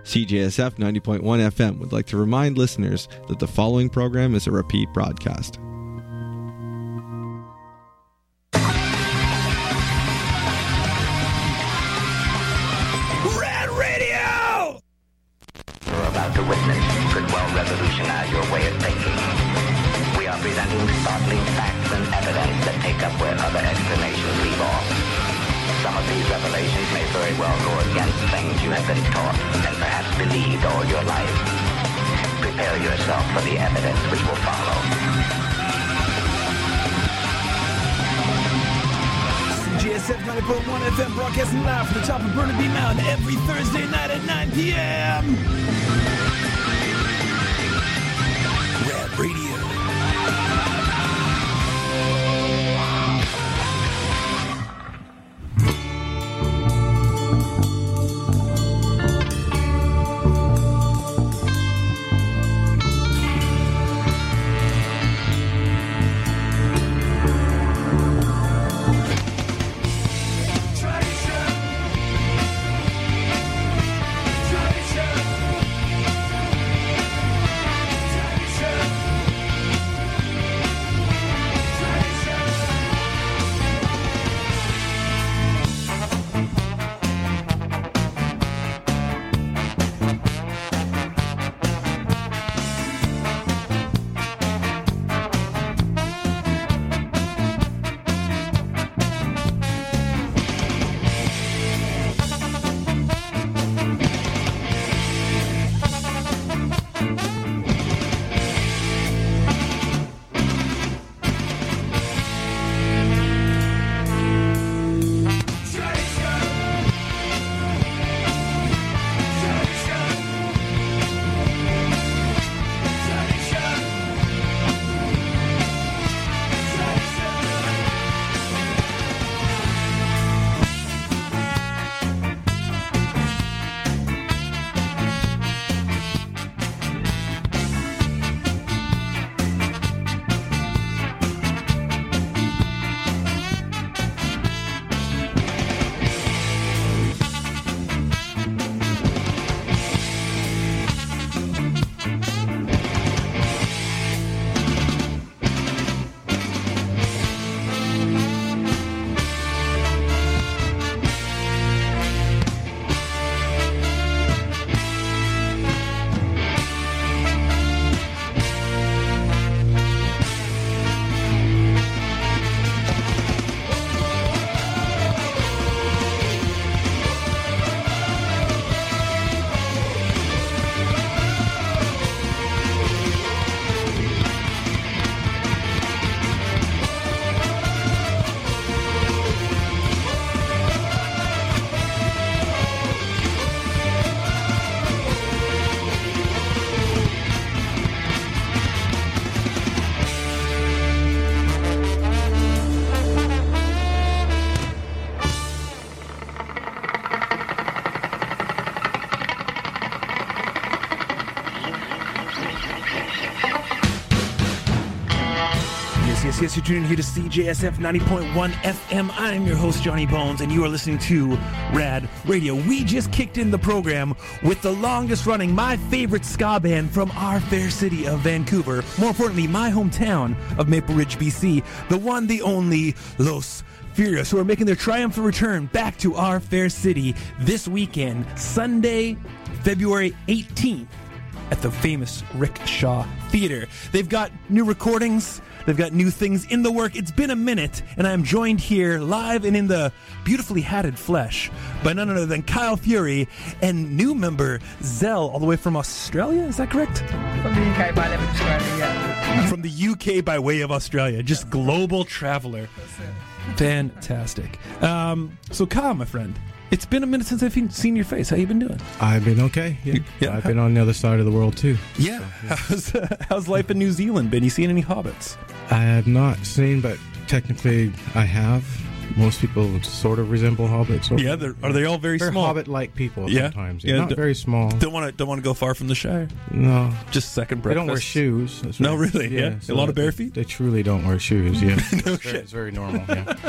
CJSF 90.1 FM would like to remind listeners that the following program is a repeat broadcast. Rad Radio! You're about to witness could well revolutionize your way of thinking. We are presenting startling facts and evidence that take up where other explanations leave off. Some of these revelations may very well go against things you have been taught and perhaps believed all your life. Prepare yourself for the evidence which will follow. CJSF 90.1 FM broadcasting live from the top of Burnaby Mountain every Thursday night at 9 p.m. Rad Radio. Yes, you're tuning here to CJSF 90.1 FM. I'm your host, Johnny Bones, and you are listening to Rad Radio. We just kicked in the program with the longest running, my favorite ska band from our fair city of Vancouver. More importantly, my hometown of Maple Ridge, BC. The one, the only, Los Furious, who are making their triumphant return back to our fair city this weekend, Sunday, February 18th, at the famous Rick Shaw Theater. They've got new recordings. They've got new things in the work. It's been a minute, and I'm joined here live and in the beautifully hatted flesh by none other than Kyle Fury and new member Zell, all the way from Australia. Is that correct? From the UK by way of Australia, yeah. From the UK by way of Australia. Just global traveler. That's it. Fantastic. So Kyle, my friend, it's been a minute since I've seen your face. How you been doing? I've been okay. Yeah. I've been on the other side of the world too. Yeah. So, yeah. How's life in New Zealand been? You seen any hobbits? I have not seen, but technically I have. Most people sort of resemble hobbits. Yeah, are they all very they're small? hobbit-like people yeah. sometimes. Yeah, not very small. Don't want to go far from the Shire. No, just second breakfast. They don't wear shoes. No, really. Yeah, so a lot of bare feet. They truly don't wear shoes. Yeah, No shit. It's very normal. Yeah.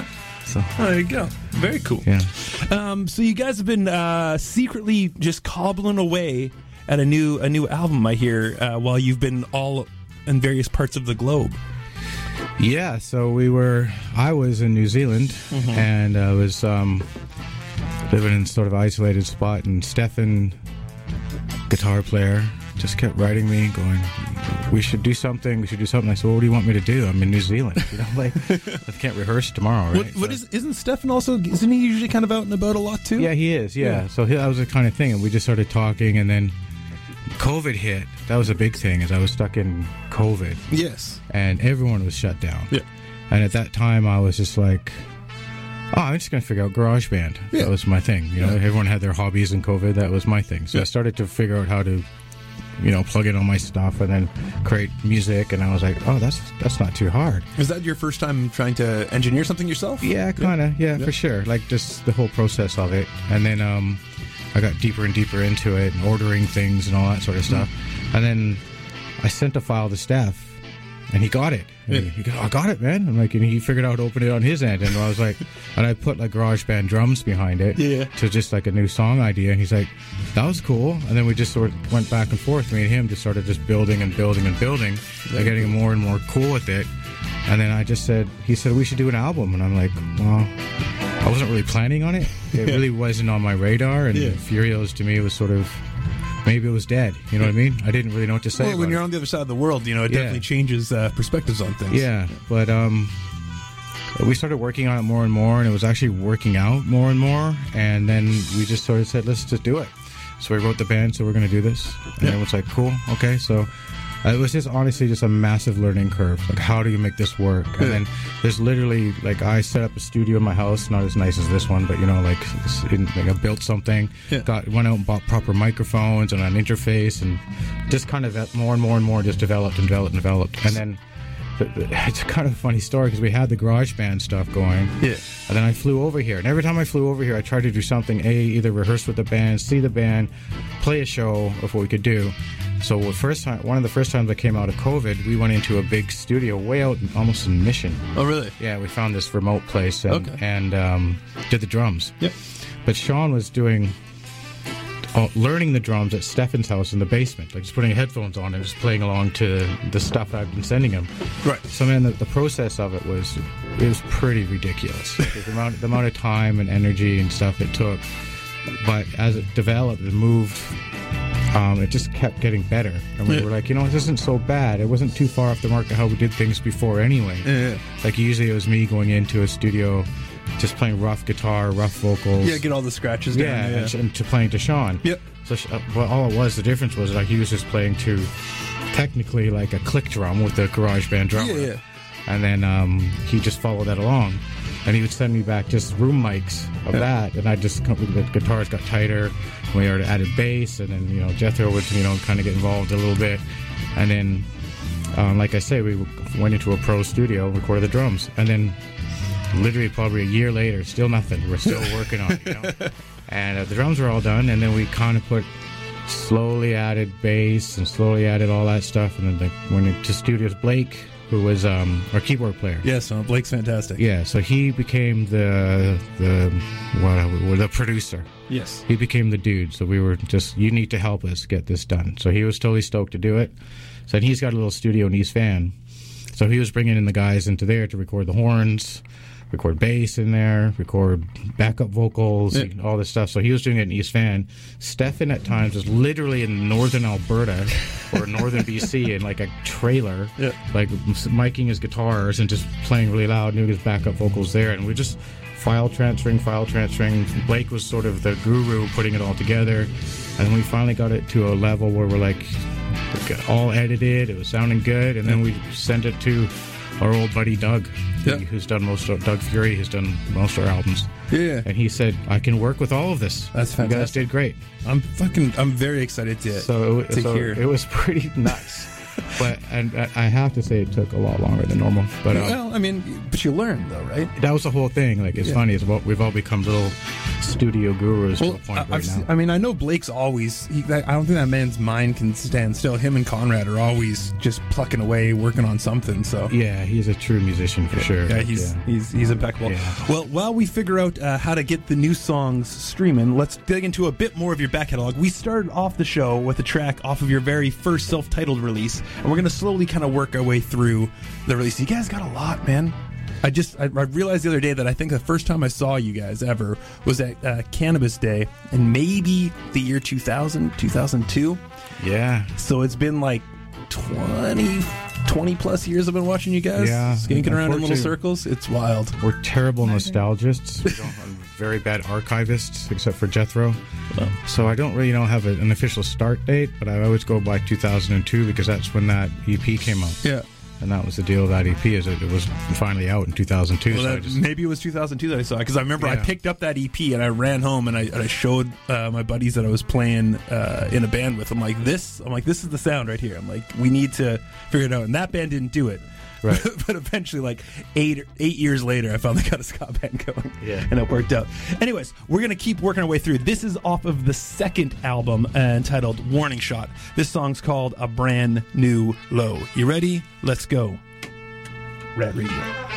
So there you go. Very cool. yeah. So you guys have been secretly just cobbling away at a new album, I hear, while you've been all in various parts of the globe. Yeah, so I was in New Zealand, and I was living in sort of isolated spot, and Stefan, guitar player, just kept writing me, going, we should do something. I said, well, what do you want me to do? I'm in New Zealand. I can't rehearse tomorrow, right? Isn't Stefan also, isn't he usually kind of out and about a lot too? Yeah, he is, yeah. So that was the kind of thing, and we just started talking, and then COVID hit. That was a big thing, is I was stuck in COVID. Yes. And everyone was shut down. Yeah. And at that time, I was just like, I'm just going to figure out GarageBand. Yeah. That was my thing. Everyone had their hobbies in COVID. That was my thing. So I started to figure out how to, plug in all my stuff and then create music. And I was like, that's not too hard. Was that your first time trying to engineer something yourself? Yeah, kind of. Yeah, for sure. Like just the whole process of it. And then I got deeper and deeper into it and ordering things and all that sort of stuff. And then I sent a file to Steph. And he got it. And he goes, I got it, man. I'm like, and he figured out how to open it on his end. And I was like, and I put like GarageBand drums behind it to just like a new song idea. And he's like, that was cool. And then we just sort of went back and forth. Me and him just started just building and building and building, and getting more and more cool with it. And then he said, we should do an album. And I'm like, well, I wasn't really planning on it. It really wasn't on my radar. And Furios to me was sort of, maybe it was dead. You know what I mean? I didn't really know what to say. Well, when you're on the other side of the world, it definitely changes perspectives on things. Yeah, but we started working on it more and more, and it was actually working out more and more. And then we just sort of said, let's just do it. So we wrote the band, so we're going to do this. And it was like, cool, okay. So it was just honestly just a massive learning curve. Like, how do you make this work? And then there's literally, like, I set up a studio in my house, not as nice as this one, but, I built something, went out and bought proper microphones and an interface, and just kind of more and more and more just developed. And then it's kind of a funny story, because we had the GarageBand stuff going. Yeah. And then I flew over here. And every time I flew over here, I tried to do something, either rehearse with the band, see the band, play a show of what we could do. So one of the first times I came out of COVID, we went into a big studio way out almost in Mission. Oh, really? Yeah, we found this remote place and did the drums. Yep. But Sean was learning the drums at Stefan's house in the basement, like just putting headphones on and just playing along to the stuff I've been sending him. Right. So, man, the process of it was pretty ridiculous. Like, the amount of time and energy and stuff it took. But as it developed and moved, it just kept getting better. And we were like, this isn't so bad. It wasn't too far off the mark of how we did things before anyway. Yeah. Like, usually it was me going into a studio, just playing rough guitar, rough vocals. Yeah, get all the scratches down. Yeah, and to playing to Sean. Yep. So, all it was, the difference was, like, he was just playing to, technically, like a click drum with the GarageBand drummer. Yeah. And then he just followed that along. And he would send me back just room mics of that, and I just the guitars got tighter. We already added bass, and then Jethro would kind of get involved a little bit, and then like I say, we went into a pro studio, recorded the drums, and then literally probably a year later, still nothing. We're still working on it, and the drums were all done, and then we kind of slowly added bass and slowly added all that stuff, and then went into studios. Blake, who was our keyboard player. Yes, Blake's fantastic. Yeah, so he became the producer. Yes. He became the dude, so we were just, you need to help us get this done. So he was totally stoked to do it. So he's got a little studio in East Van. So he was bringing in the guys into there to record the horns, record bass in there, record backup vocals, all this stuff. So he was doing it in East Van. Stefan at times was literally in northern Alberta or northern BC in like a trailer, like miking his guitars and just playing really loud, doing his backup vocals there. And we just file transferring. Blake was sort of the guru putting it all together. And we finally got it to a level where we're like all edited, it was sounding good, and then we sent it to our old buddy Doug, who's done Doug Fury, who's done most of our albums. Yeah. And he said, I can work with all of this. That's fantastic. You guys did great. I'm very excited to hear. It was pretty nuts. But and I have to say it took a lot longer than normal. But Well, I mean, but you learn though, right? that was the whole thing. Like it's funny. We've all become little studio gurus to a point right now. I mean, I know Blake's always. I don't think that man's mind can stand still. Him and Conrad are always just plucking away, working on something. So Yeah, he's a true musician for sure. yeah, he's impeccable. Yeah. Well, while we figure out how to get the new songs streaming, let's dig into a bit more of your back catalog. We started off the show with a track off of your very first self-titled release, and we're going to slowly kind of work our way through the release. You guys got a lot, man. I realized the other day that I think the first time I saw you guys ever was at Cannabis Day in maybe the year 2000, 2002. Yeah. So it's been like 20 plus years I've been watching you guys skanking around in little circles. It's wild. We're terrible nostalgists. We don't, very bad archivists, except for Jethro. So I don't really have an official start date, but I always go by 2002 because that's when that EP came out. Yeah. And that was the deal with that EP, is it was finally out in 2002. Well, So maybe it was 2002 that I saw it, because I remember I Yeah. picked up that EP and I ran home and I showed my buddies that I was playing in a band with. I'm like, this is the sound right here. I'm like, we need to figure it out. And that band didn't do it. Right. But eventually, like 8 years later, I finally got a ska band going. Yeah. And it worked out. Anyways, we're going to keep working our way through. This is off of the second album entitled Warning Shot. This song's called A Brand New Low. You ready? Let's go. Rad Radio.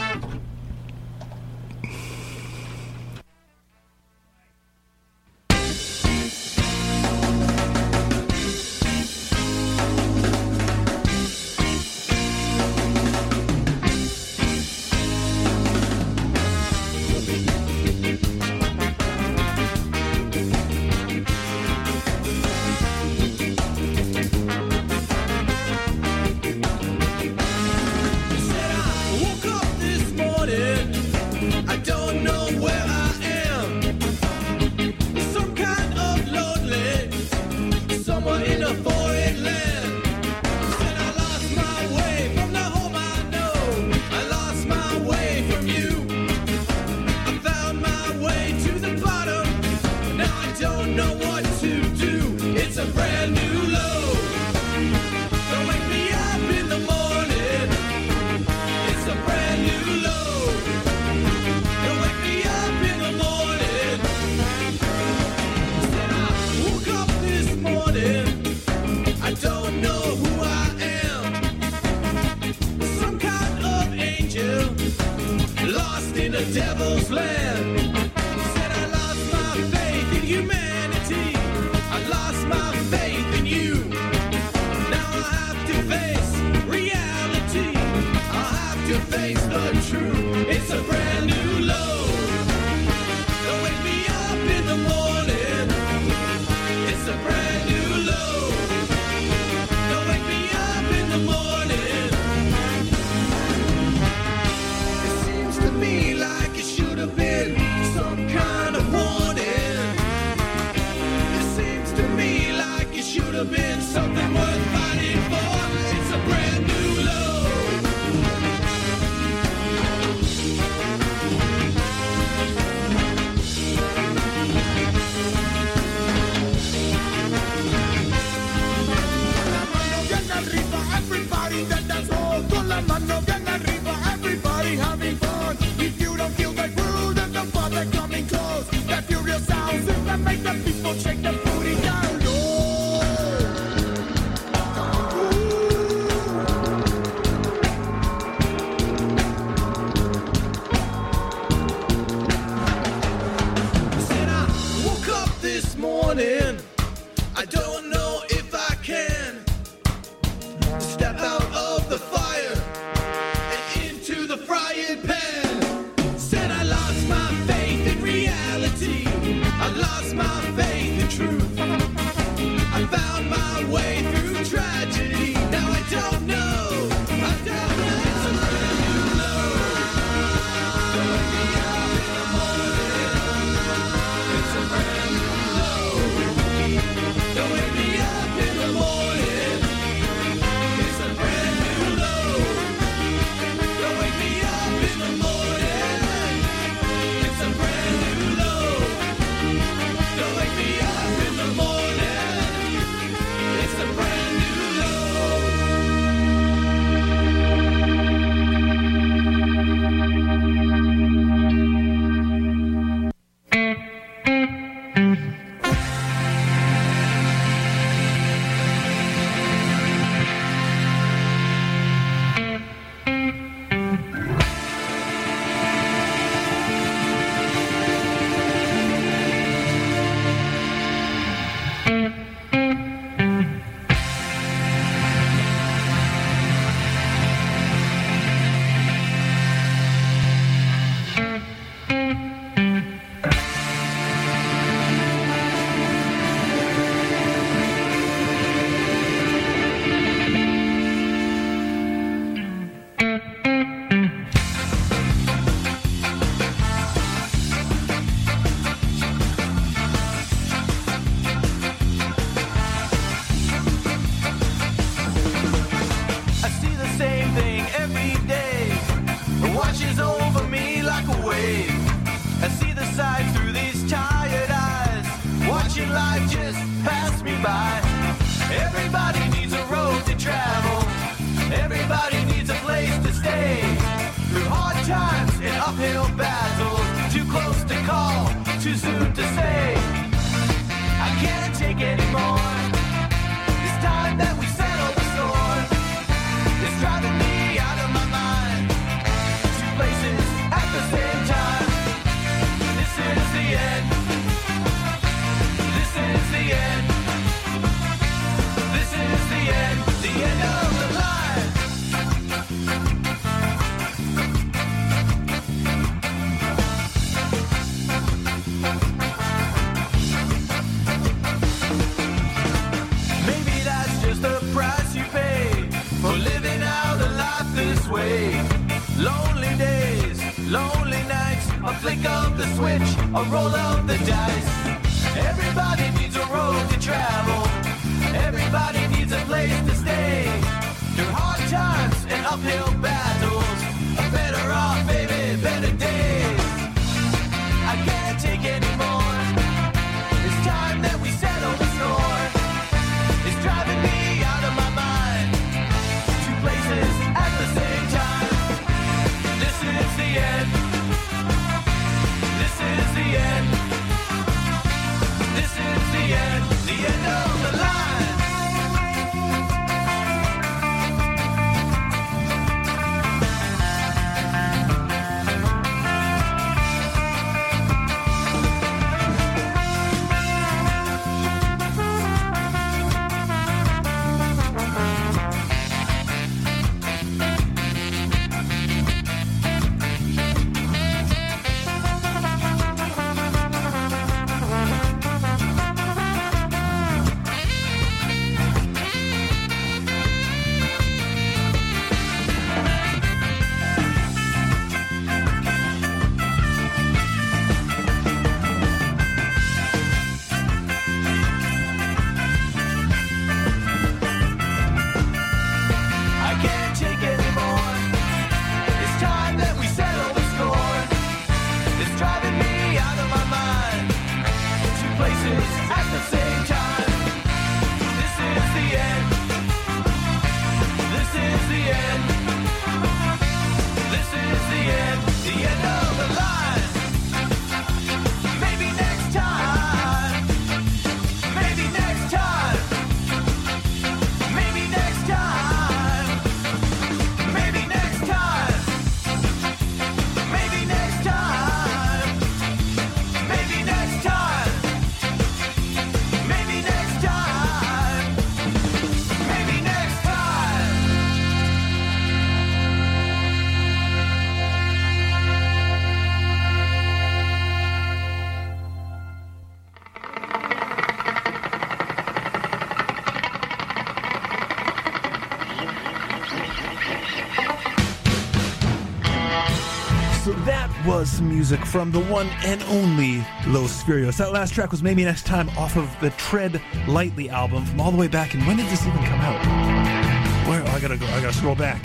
Devil's land. Said I lost my faith in humanity. I lost my faith in you. Now I have to face reality. I'll have to face the truth. It's a brand new low. Don't wake me up in the morning. It's a brand new low. Don't wake me up in the morning. It seems to me like it should have been some kind of warning. It seems to me like it should have been something worth fighting for. It's a brand new low. Everybody that dance all con la mano bien arriba. Everybody having fun. If you don't feel like rude and the bother coming close, that furious sounds that make the people shake the booty down low. by. Everybody needs a road to travel. Everybody needs a place to stay. Through hard times and uphill battles. Too close to call, too soon to say. I can't take anymore. It's time that we settle the score. It's driving me out of my mind. Two places at the same time. This is the end. This is the end. This is the end. The end of the line. Maybe that's just the price you pay for living out a life this way. Lonely days, lonely nights, a flick of the switch, a roll of the dice. Everybody needs a road to travel. Everybody needs a place to stay. Through hard times and uphill battles, better off, baby, better days. I can't take anymore. It's time that we settle the score. It's driving me out of my mind. Two places at the same time. This is the end. This is the end. This is the end. The end of the line. I can't take anymore. It's time that we settle the score. It's driving me out of my mind. Two places at the same time. This is the end. This is the end. This is the end. The end of the line. Maybe next time. Maybe next time. Maybe next time. Maybe next time. Maybe next time. Maybe next time. Maybe next time. Maybe next time. So that was some music from the one and only Los Furios. That last track was Maybe Next Time off of the Tread Lightly album from all the way back. And when did this even come out? Where? Oh, I gotta scroll back.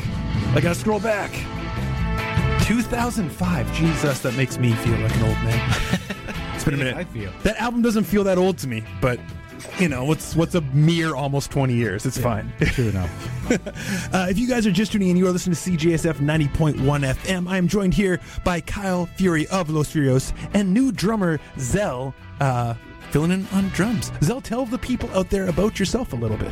2005. Jesus, that makes me feel like an old man. It's been a minute. I feel. That album doesn't feel that old to me, but you know, what's a mere almost 20 years? It's fine. True enough. If you guys are just tuning in, you are listening to CJSF 90.1 FM. I am joined here by Kyle Fury of Los Furios and new drummer Zell, filling in on drums. Zell, tell the people out there about yourself a little bit.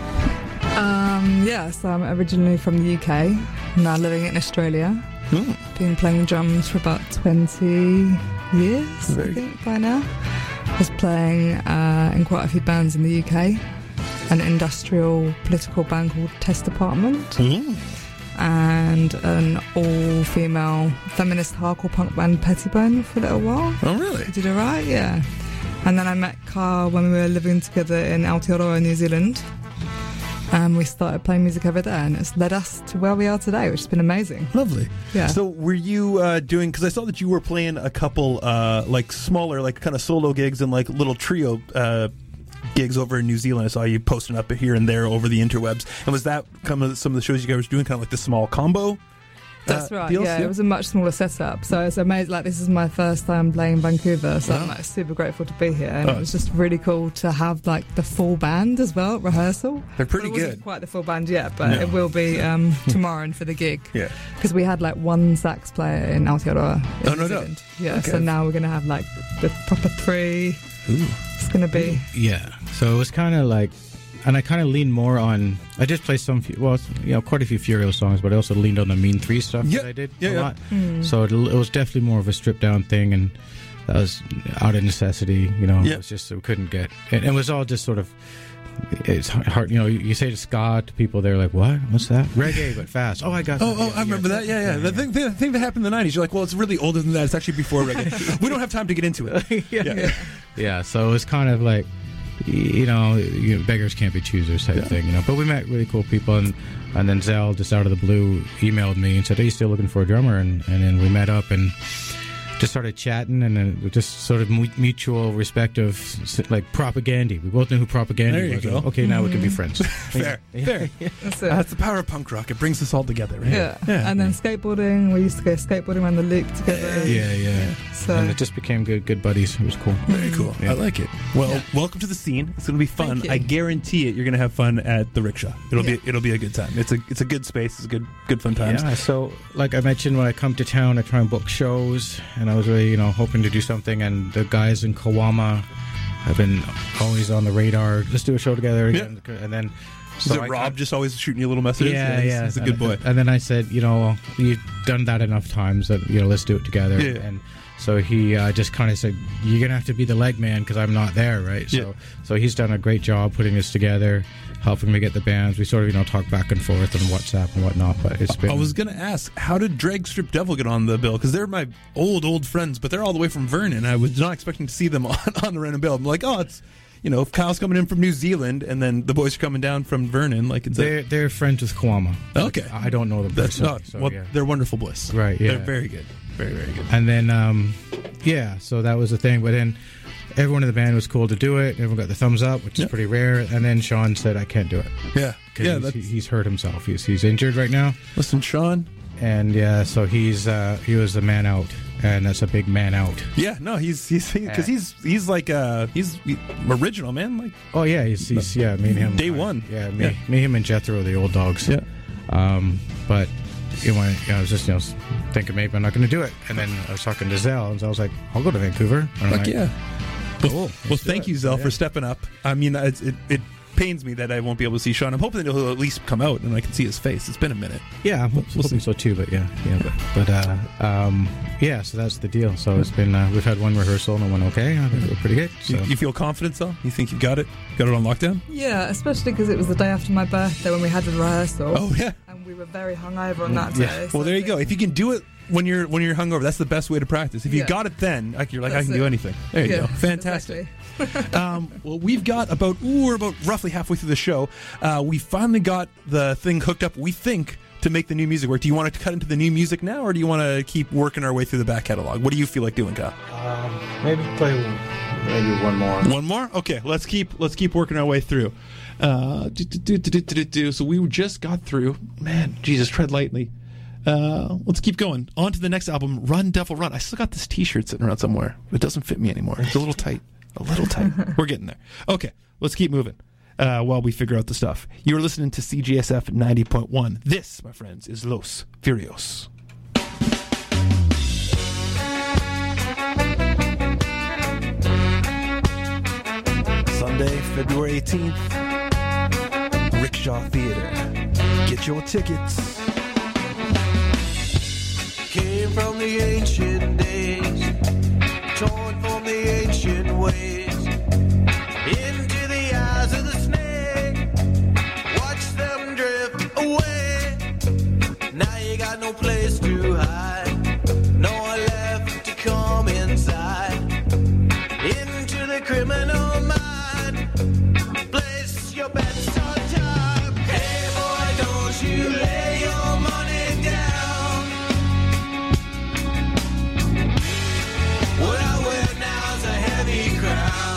Yes, I'm originally from the UK, now living in Australia. Been playing drums for about 20 years, I think, by now. Was playing in quite a few bands in the UK. An industrial political band called Test Department. And an all-female feminist hardcore punk band Pettibone for a little while. Oh, really? Did it right, yeah. And then I met Carl when we were living together in Aotearoa, New Zealand. And we started playing music over there, and it's led us to where we are today, which has been amazing. Lovely. Yeah. So were you doing, because I saw that you were playing a couple like smaller, like kind of solo gigs and like little trio gigs over in New Zealand. I saw you posting up here and there over the interwebs. And was that some of the shows you guys were doing, kind of like the small combo That's right. deals? Yeah, it was a much smaller setup, so it's amazing. Like, this is my first time playing Vancouver, so I'm like super grateful to be here. And it was just really cool to have like the full band as well at rehearsal. They're pretty Well, it wasn't good. quite the full band yet, but No. it will be tomorrow and for the gig. Yeah. Because we had like one sax player in Aotearoa. in Oh, no New doubt. Zealand. Yeah, Okay. so now we're going to have like the proper 3. Ooh. It's going to be. Yeah. So it was kind of like, and I kind of leaned more on. I did play some, quite a few Furio songs, but I also leaned on the Mean 3 stuff Yeah. that I did Yeah, a yeah. lot. So it was definitely more of a stripped down thing, and that was out of necessity. Yeah. It was just we couldn't get. It was all just sort of. It's hard, you say to ska to people, they're like, "What? What's that? Reggae, but fast." Oh, I got. that. Oh, I remember that. Yeah. The thing that happened in the 90s, you're like, well, it's really older than that. It's actually before reggae. We don't have time to get into it. Yeah, so it was kind of like, beggars can't be choosers type thing, But we met really cool people, and then Zell, just out of the blue, emailed me and said, "Are you still looking for a drummer?" And then we met up and just started chatting, and then just sort of mutual respect of like Propaganda. We both knew who Propaganda There you was. go. Okay, now we can be friends. Fair. That's it. That's the power of punk rock. It brings us all together, right? Yeah. And then skateboarding. We used to go skateboarding around the loop together. Yeah. So And it just became good buddies. It was cool. Very cool. Yeah. I like it. Well, welcome to the scene. It's going to be fun. Thank you. I guarantee it. You're going to have fun at the rickshaw. It'll be a good time. It's a good space. It's a good fun times. Yeah, so like I mentioned, when I come to town, I try and book shows, and I was really, hoping to do something. And the guys in Kawama have been always on the radar. Let's do a show together again. And then Is it Rob just always shooting you little messages? Yeah. He's a good boy. And then I said, you've done that enough times that let's do it together. Yeah. And so he just kind of said, "You're gonna have to be the leg man because I'm not there, right?" Yeah. So he's done a great job putting this together, helping me get the bands. We sort of talk back and forth on WhatsApp and whatnot. But it's been. I was going to ask, how did Dreg Strip Devil get on the bill? Because they're my old friends, but they're all the way from Vernon. I was not expecting to see them on the random bill. I'm like, oh, it's, if Kyle's coming in from New Zealand and then the boys are coming down from Vernon, like it's They're friends with Kawama. Okay. I don't know them that's personally. not. So, Well, yeah. they're wonderful boys. Right, yeah. They're very good. Very, very good. And then, so that was the thing. But then everyone in the band was cool to do it. Everyone got the thumbs up, which is pretty rare. And then Sean said, "I can't do it." Yeah. Yeah. Because he's hurt himself. He's injured right now. Listen, Sean. And so he was the man out, and that's a big man out. Yeah, no, he's because like he's original, man. Like, Oh yeah, he's me and him. Day one. Yeah, me, him, and Jethro, the old dogs. Yeah. But I was just thinking maybe I'm not going to do it, and then I was talking to Zell, and so I was like, "I'll go to Vancouver." And I'm Fuck like, yeah. Cool. Well, thank you, Zell, for stepping up. I mean, it pains me that I won't be able to see Sean. I'm hoping that he'll at least come out and I can see his face. It's been a minute. Yeah, I'm hoping so too. But so that's the deal. So it's been we've had one rehearsal and it went okay. I think we're pretty good. So. You feel confident, Zell? You think you got it? Got it on lockdown? yeah, especially because it was the day after my birthday when we had the rehearsal. Oh yeah. And we were very hungover on that day. Yeah. so Well, there I you go. think- If you can do it when you're hungover, that's the best way to practice. If you Yeah. got it then, you're like, I That's can do it. anything. There you Yeah, go. Fantastic. exactly. Well, we've got we're about roughly halfway through the show. We finally got the thing hooked up, we think, to make the new music work. Do you want to cut into the new music now, or do you want to keep working our way through the back catalog? What do you feel like doing, Kyle? Maybe play one more. One more? Okay, let's keep working our way through. So we just got through. Man, Jesus, tread lightly. Let's keep going. On to the next album, Run Devil Run. I still got this t-shirt sitting around somewhere. It doesn't fit me anymore. It's a little tight. We're getting there. Okay, let's keep moving while we figure out the stuff. You're listening to CJSF 90.1. This, my friends, is Los Furios. Sunday, February 18th, Rickshaw Theater. Get your tickets. Came from the ancient days, torn from the ancient ways, into the eyes of the snake, watch them drift away. Now you got no place to hide, no one left to come inside, into the criminal mind, place your bets on time. Hey boy, don't you lay your money down. What I wear now's a heavy crown.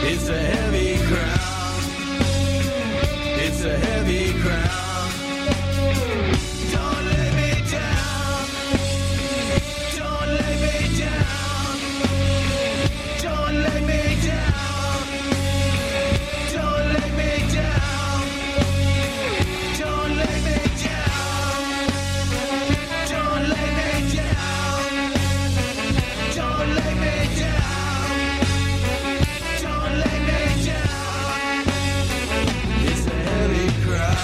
It's a heavy crown. It's a heavy crown. Don't lay me down. Don't lay me down. Don't lay me down. Don't lay me down. Don't lay me down. Don't lay me down. Don't lay me down. Don't lay me down. It's a heavy crowd.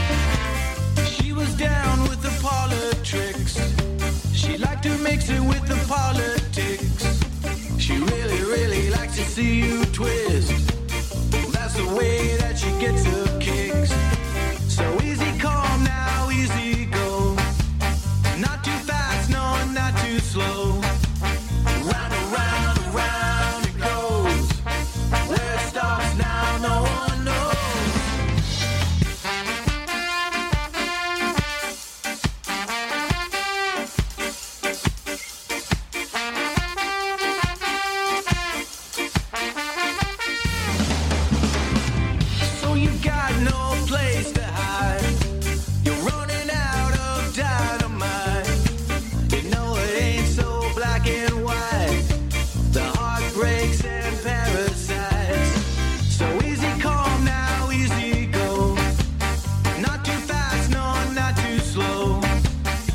She was down with the politics. She liked to mix it with the